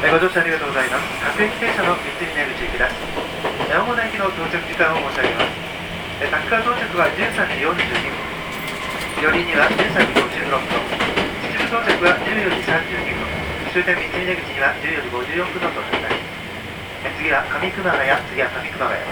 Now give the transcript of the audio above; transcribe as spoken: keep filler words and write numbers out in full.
ご乗車ありがとうございます。各駅停車の三井出口行きです。青物駅の到着時間を申し上げます。タッカー到着はじゅうさんじよんじゅうにふん、寄りにはじゅうさんじごじゅうろっぷん、秩父到着はじゅうよじさんじゅうにふん、終点三井出口にはじゅうよじごじゅうよんぷんの到着です。次は上熊谷、次は上熊谷です。